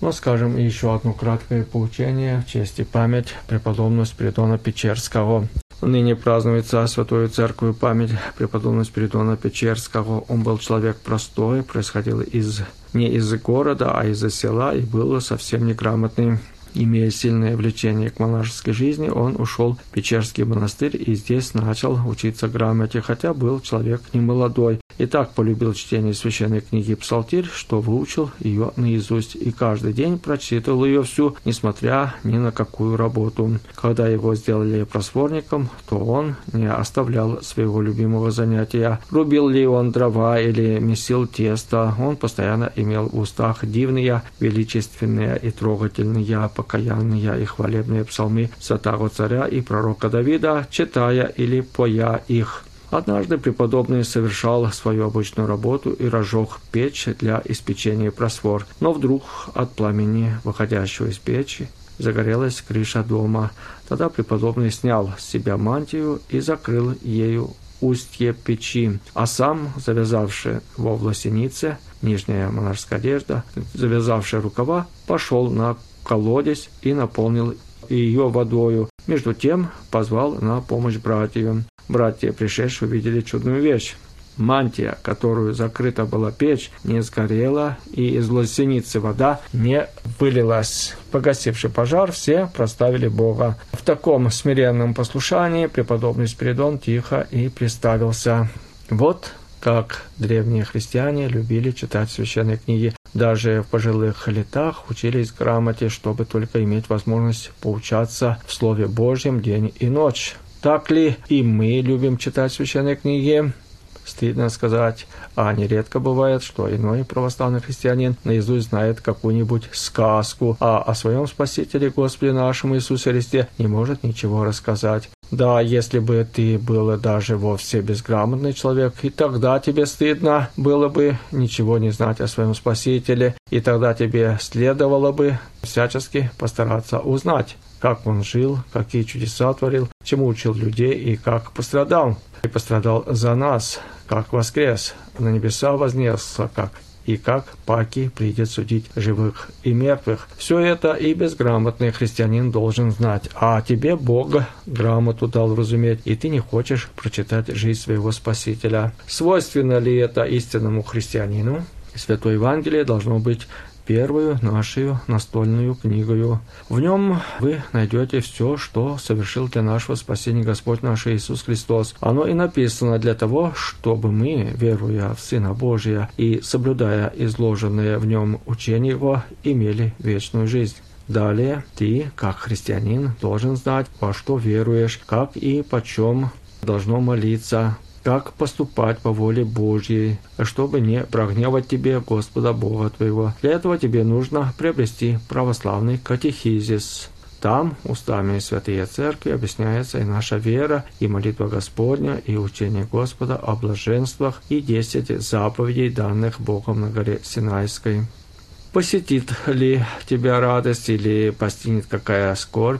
Но скажем еще одно краткое поучение в честь и память преподобного Спиридона Печерского. Ныне празднуется Святую Церковью память преподобного Спиридона Печерского. Он был человек простой, происходил не из города, а из села и был совсем неграмотный. Имея сильное влечение к монашеской жизни, он ушел в Печерский монастырь и здесь начал учиться грамоте, хотя был человек немолодой. И так полюбил чтение священной книги Псалтирь, что выучил ее наизусть и каждый день прочитывал ее всю, несмотря ни на какую работу. Когда его сделали просворником, то он не оставлял своего любимого занятия. Рубил ли он дрова или месил тесто, он постоянно имел в устах дивные, величественные и трогательные, покаянные и хвалебные псалмы святого царя и пророка Давида, читая или поя их. Однажды преподобный совершал свою обычную работу и разжег печь для испечения просфор, но вдруг от пламени, выходящего из печи, загорелась крыша дома. Тогда преподобный снял с себя мантию и закрыл ею устье печи, а сам, завязавший во власенице, нижняя монашеская одежда, завязавший рукава, пошел на колодец и наполнил ее водою. Между тем позвал на помощь братью. Братья, пришедшие, увидели чудную вещь. Мантия, которую закрыта была печь, не сгорела, и из власеницы вода не вылилась. Погасивший пожар, все прославили Бога. В таком смиренном послушании преподобный Спиридон тихо и представился. Вот как древние христиане любили читать священные книги. Даже в пожилых летах учились грамоте, чтобы только иметь возможность поучаться в Слове Божьем день и ночь. Так ли и мы любим читать священные книги? Стыдно сказать, а нередко бывает, что иной православный христианин наизусть знает какую-нибудь сказку, а о своем Спасителе Господе нашему Иисусе Христе не может ничего рассказать. Да, если бы ты был даже вовсе безграмотный человек, и тогда тебе стыдно было бы ничего не знать о своем Спасителе, и тогда тебе следовало бы всячески постараться узнать, как он жил, какие чудеса творил, чему учил людей и как пострадал. И пострадал за нас, как воскрес, на небеса вознесся, как паки придет судить живых и мертвых. Все это и безграмотный христианин должен знать. А тебе Бог грамоту дал разуметь, и ты не хочешь прочитать жизнь своего Спасителя. Свойственно ли это истинному христианину? Святое Евангелие должно быть первую нашу настольную книгою. В нем вы найдете все, что совершил для нашего спасения Господь наш Иисус Христос. Оно и написано для того, чтобы мы, веруя в Сына Божия и соблюдая изложенное в нем учение Его, имели вечную жизнь. Далее, ты, как христианин, должен знать, во что веруешь, как и почем должно молиться, как поступать по воле Божьей, чтобы не прогневать тебе Господа Бога твоего. Для этого тебе нужно приобрести православный катехизис. Там устами Святые Церкви объясняется и наша вера, и молитва Господня, и учение Господа о блаженствах, и 10 заповедей, данных Богом на горе Синайской. Посетит ли тебя радость или постигнет какая скорбь,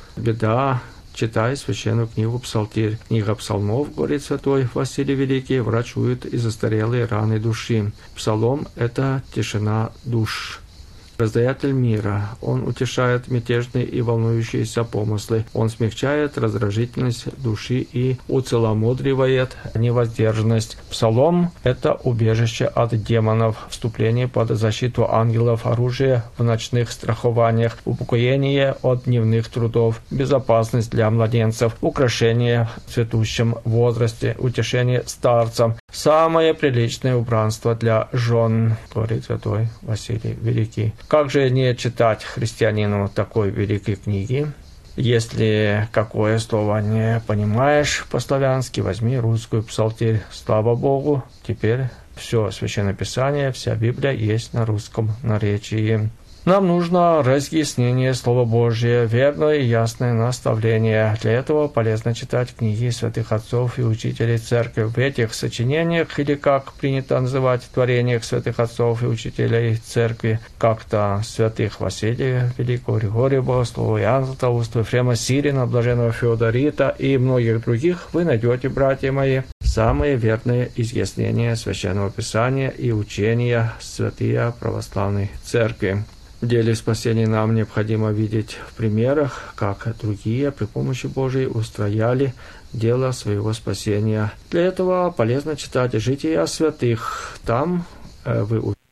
беда, читай священную книгу Псалтирь. Книга псалмов, говорит святой Василий Великий, врачует и застарелые раны души. Псалом – это тишина душ. Раздаятель мира. Он утешает мятежные и волнующиеся помыслы. Он смягчает раздражительность души и уцеломудривает невоздержанность. Псалом – это убежище от демонов, вступление под защиту ангелов, оружие в ночных страхованиях, упокоение от дневных трудов, безопасность для младенцев, украшение в цветущем возрасте, утешение старцам, самое приличное убранство для жен, говорит святой Василий Великий. Как же не читать христианину такой великой книги? Если какое слово не понимаешь по-славянски, возьми русскую Псалтирь. Слава Богу, теперь все Священное Писание, вся Библия есть на русском наречии. Нам нужно разъяснение Слова Божия, верное и ясное наставление. Для этого полезно читать книги святых отцов и учителей церкви. В этих сочинениях, или как принято называть, творениях святых отцов и учителей церкви, как-то святых Василия Великого, Григория Богослова, Иоанна Златоуста, Ефрема Сирина, Блаженного Феодорита и многих других, вы найдете, братья мои, самые верные изъяснения Священного Писания и учения святые православной церкви. В деле спасения нам необходимо видеть в примерах, как другие при помощи Божией устрояли дело своего спасения. Для этого полезно читать «Жития святых». Там вы